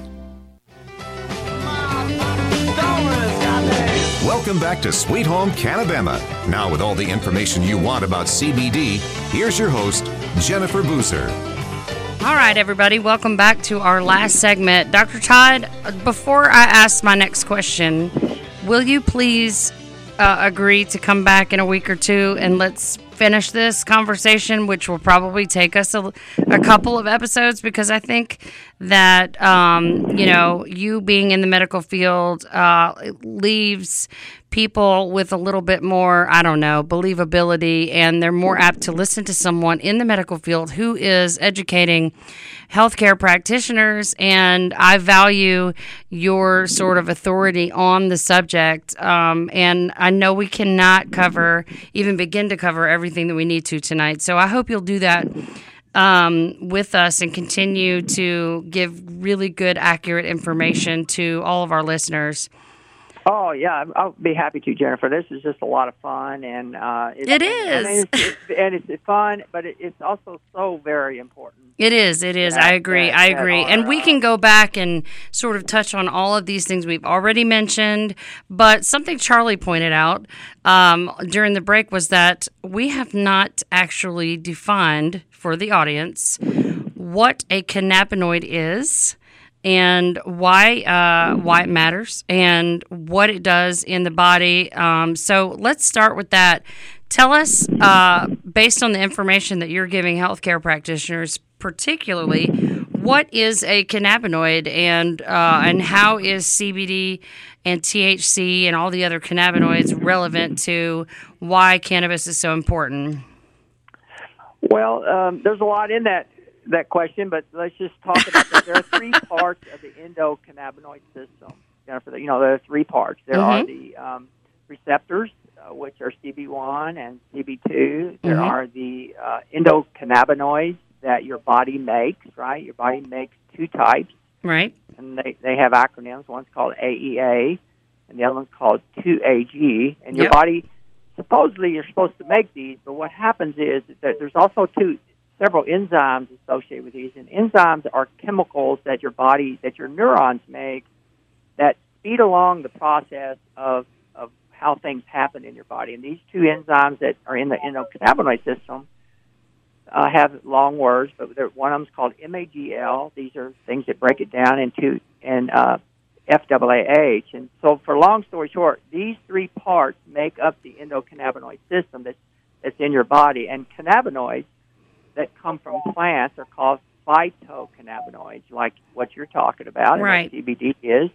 Welcome back to Sweet Home Canabama. Now with all the information you want about C B D, here's your host, Jennifer Boozer. All right, everybody, welcome back to our last segment. Doctor Todd, before I ask my next question, will you please uh, agree to come back in a week or two and let's finish this conversation, which will probably take us a, a couple of episodes, because I think that, um, you know, you being in the medical field uh, leaves people with a little bit more, I don't know, believability, and they're more apt to listen to someone in the medical field who is educating healthcare practitioners, and I value your sort of authority on the subject, um, and I know we cannot cover, even begin to cover everything that we need to tonight, so I hope you'll do that um, with us and continue to give really good, accurate information to all of our listeners. Oh, yeah, I'll be happy to, Jennifer. This is just a lot of fun. and uh, it's, It is. And it's, it's, and it's fun, but it, it's also so very important. It is, it is. That, I agree, that, I that agree. are, And we can go back and sort of touch on all of these things we've already mentioned, but something Charlie pointed out um, during the break was that we have not actually defined for the audience what a cannabinoid is, and why uh, why it matters, and what it does in the body. Um, so let's start with that. Tell us, uh, based on the information that you're giving healthcare practitioners, particularly, what is a cannabinoid, and uh, and how is C B D and T H C and all the other cannabinoids relevant to why cannabis is so important? Well, um, there's a lot in that. that question, but let's just talk about that. There are three parts of the endocannabinoid system, Jennifer. You know, there are three parts. There mm-hmm. are the um, receptors, which are C B one and C B two. There Mhm. are the uh, endocannabinoids that your body makes, right? Your body makes two types. Right. And they, they have acronyms. One's called A E A, and the other one's called two A G. And your Yep. body, supposedly you're supposed to make these, but what happens is that there's also two several enzymes associated with these. And enzymes are chemicals that your body, that your neurons make that speed along the process of, of how things happen in your body. And these two enzymes that are in the endocannabinoid system uh, have long words, but they're, one of them is called M A G L. These are things that break it down into and uh, F A A H. And so for long story short, these three parts make up the endocannabinoid system that's, that's in your body. And cannabinoids that come from plants are called phytocannabinoids, like what you're talking about, Right. and what C B D is.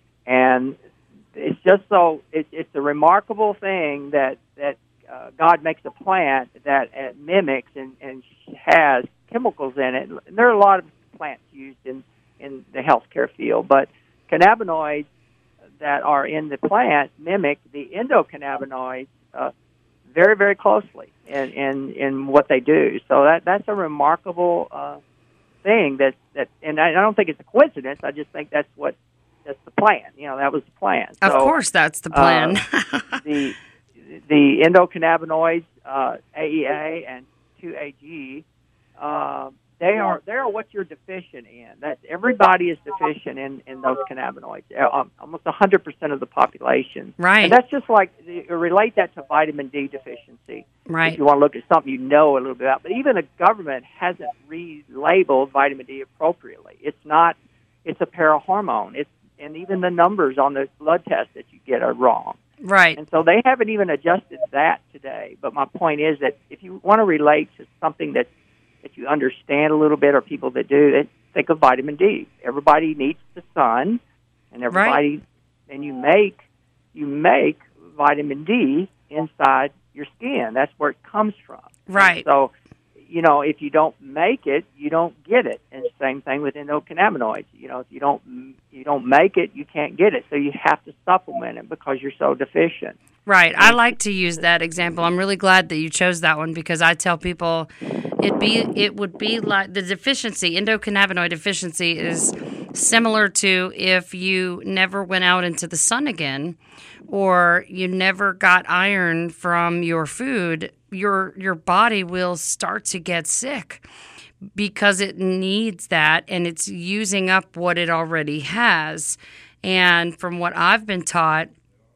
And it's just so, it, it's a remarkable thing that, that uh, God makes a plant that uh, mimics and, and has chemicals in it. And there are a lot of plants used in, in the healthcare field, but cannabinoids that are in the plant mimic the endocannabinoids uh, very, very closely in, in, in what they do. So that that's a remarkable uh, thing that, that, and I, I don't think it's a coincidence. I just think that's what, that's the plan. You know, that was the plan. Of so, course, that's the plan. uh, the the endocannabinoids, uh, A E A and two A G, uh, they are they are what you're deficient in. That everybody is deficient in, in those cannabinoids. Uh, almost one hundred percent of the population. Right. And that's just like, relate that to vitamin D deficiency. Right. If you want to look at something you know a little bit about. But even the government hasn't relabeled vitamin D appropriately. It's not, it's a parahormone. It's, and even the numbers on the blood test that you get are wrong. Right. And so they haven't even adjusted that today. But my point is that if you want to relate to something that that you understand a little bit, or people that do, they think of vitamin D. Everybody needs the sun, and everybody, right. and you make you make vitamin D inside your skin. That's where it comes from. Right. And so, you know, if you don't make it, you don't get it. And the same thing with endocannabinoids. You know, if you don't you don't make it, you can't get it. So you have to supplement it because you're so deficient. Right. I like to use that example. I'm really glad that you chose that one, because I tell people it be it would be like the deficiency, endocannabinoid deficiency is similar to if you never went out into the sun again, or you never got iron from your food. Your your body will start to get sick because it needs that, and it's using up what it already has. And from what I've been taught,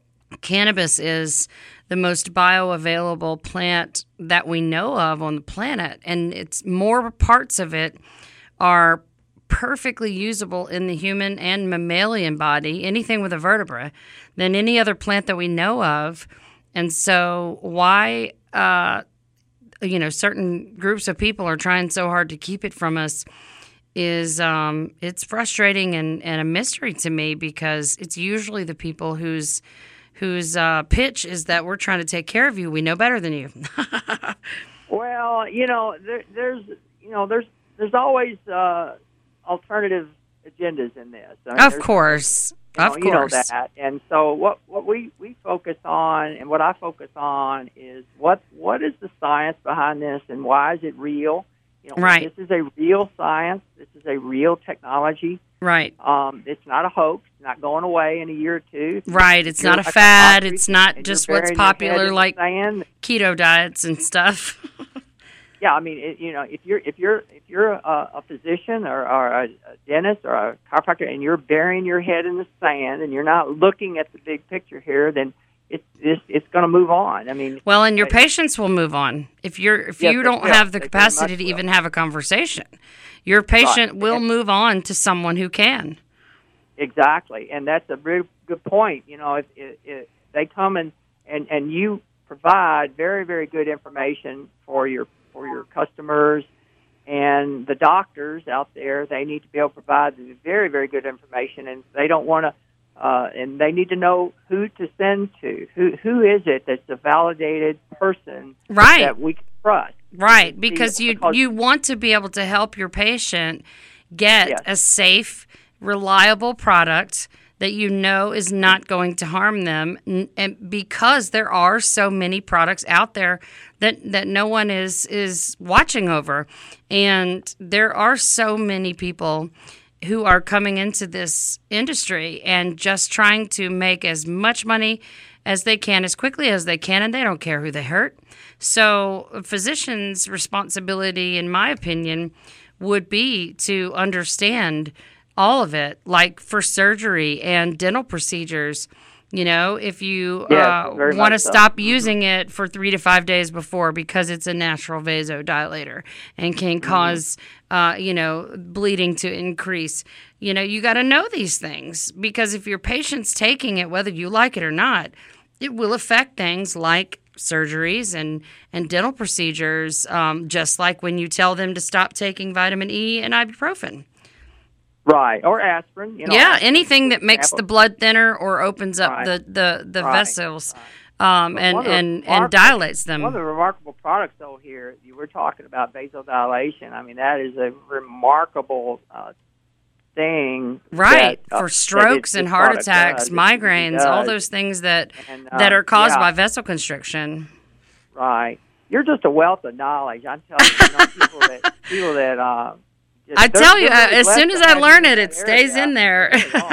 cannabis is the most bioavailable plant that we know of on the planet, and it's more parts of it are perfectly usable in the human and mammalian body, anything with a vertebra, than any other plant that we know of. And so why uh, you know certain groups of people are trying so hard to keep it from us is um, it's frustrating and, and a mystery to me, because it's usually the people whose whose uh, pitch is that we're trying to take care of you. We know better than you. Well, you know, there, there's you know there's there's always uh, alternative agendas in this. I mean, of course, you know, of course, you know that. And so what what we, we focus on, and what I focus on, is what what is the science behind this, and why is it real? You know, right. This is a real science. This is a real technology. Right. Um, it's not a hoax. It's not going away in a year or two. Right. It's not a fad. It's not just what's popular, like keto diets and stuff. Yeah, I mean, it, you know, if you're if you're if you're a, a physician or, or a, a dentist or a chiropractor, and you're burying your head in the sand and you're not looking at the big picture here, then it's it's, it's going to move on. I mean, well, and your I, patients will move on if you're if yes, you don't will. have the They capacity to will. even have a conversation. Your patient right. will and, move on to someone who can. Exactly, and that's a very good point. You know, if, if, if they come and, and, and you provide very very good information for your for your customers, and the doctors out there, they need to be able to provide very very good information, and they don't want to. Uh, and they need to know who to send to. Who who is it that's a validated person right. that we can trust? Right, because you because you want to be able to help your patient get yes. a safe, reliable product that you know is not going to harm them, and because there are so many products out there that, that no one is is watching over. And there are so many people who are coming into this industry and just trying to make as much money as they can, as quickly as they can, and they don't care who they hurt. So a physician's responsibility, in my opinion, would be to understand all of it, like for surgery and dental procedures. You know, if you yes, uh, want to so. stop mm-hmm. using it for three to five days before because it's a natural vasodilator and can cause, mm-hmm. uh, you know, bleeding to increase. You know, you got to know these things, because if your patient's taking it, whether you like it or not, it will affect things like surgeries and, and dental procedures, um, just like when you tell them to stop taking vitamin E and ibuprofen. Right, or aspirin. You know, yeah, aspirin, anything that makes the blood thinner or opens up right. the, the, the right. vessels um, and, the and, and dilates them. One of the remarkable products, though, here, you were talking about vasodilation. I mean, that is a remarkable uh, thing. Right, that, uh, for strokes that and heart attacks, does, migraines, all those things that, and, uh, that are caused yeah. by vasoconstriction. Right. You're just a wealth of knowledge. I'm telling you, you know, people that, people that uh, just, I tell you, really as soon as I learn it, it stays area. in there.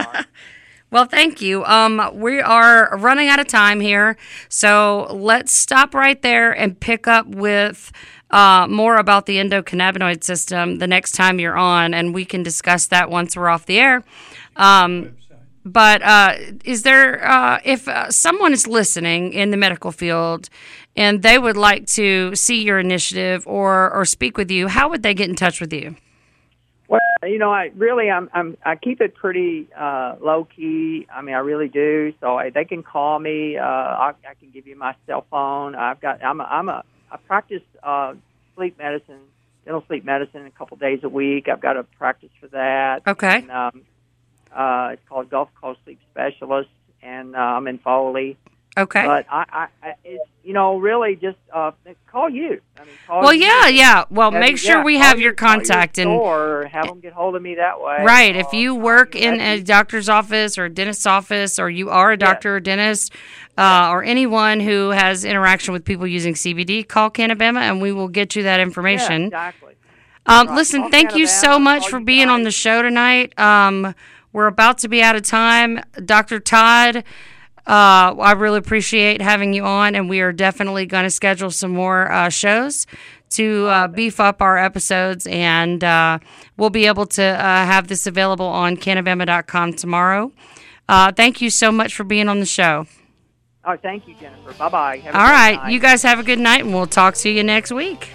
Well, thank you. Um, we are running out of time here, so let's stop right there and pick up with uh, more about the endocannabinoid system the next time you're on, and we can discuss that once we're off the air. Um, but uh, is there, uh, if uh, someone is listening in the medical field and they would like to see your initiative or, or speak with you, how would they get in touch with you? Well, you know, I really, I'm, I'm, I keep it pretty uh, low key. I mean, I really do. So I, they can call me. Uh, I, I can give you my cell phone. I've got, I'm, a, I'm a, I practice uh, sleep medicine, dental sleep medicine, a couple days a week. I've got a practice for that. Okay. And, um, uh, it's called Gulf Coast Sleep Specialist, and uh, I'm in Foley. Okay. But I, I, I it's, you know, really just uh, call you. I mean, call well, you. yeah, yeah. Well, Have make you, sure yeah, we call have you, your contact call your and store, or have them get hold of me that way. right. Uh, If you work in a doctor's office or a dentist's office, or you are a doctor yes. or dentist, uh, or anyone who has interaction with people using C B D, call Cannabama, and we will get you that information. Yeah, exactly. Um, Right. Listen, Call thank you Cannabama, so much call for you being guys. on the show tonight. Um, we're about to be out of time, Doctor Todd. Uh, I really appreciate having you on, and we are definitely going to schedule some more uh, shows to uh, beef up our episodes, and uh, we'll be able to uh, have this available on Cannabama dot com tomorrow. Uh, thank you so much for being on the show. Oh, thank you, Jennifer. Bye-bye. Have a All great right. night. You guys have a good night, and we'll talk to you next week.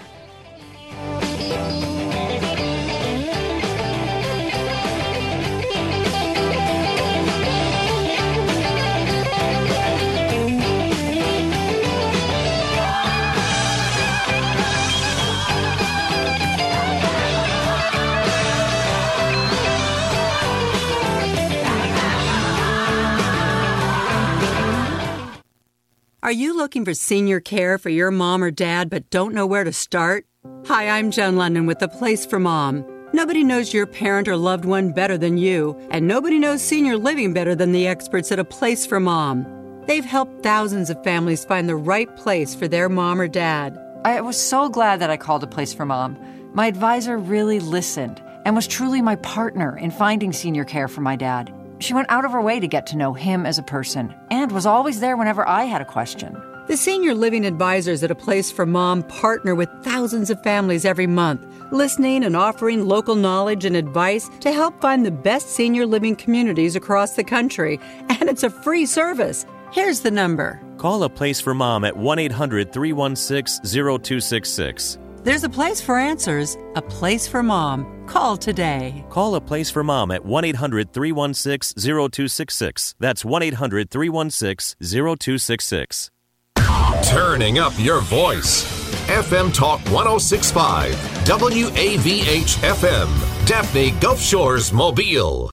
Are you looking for senior care for your mom or dad but don't know where to start? Hi, I'm Joan London with The Place for Mom. Nobody knows your parent or loved one better than you, and nobody knows senior living better than the experts at A Place for Mom. They've helped thousands of families find the right place for their mom or dad. I was so glad that I called A Place for Mom. My advisor really listened and was truly my partner in finding senior care for my dad. She went out of her way to get to know him as a person and was always there whenever I had a question. The senior living advisors at A Place for Mom partner with thousands of families every month, listening and offering local knowledge and advice to help find the best senior living communities across the country. And it's a free service. Here's the number. Call A Place for Mom at one eight hundred, three one six, zero two six six. There's a place for answers, a place for mom. Call today. Call A Place for Mom at one eight hundred, three one six, zero two six six. That's one eight hundred, three one six, zero two six six. Turning up your voice. F M Talk one oh six point five, W A V H F M, Daphne Gulf Shores, Mobile.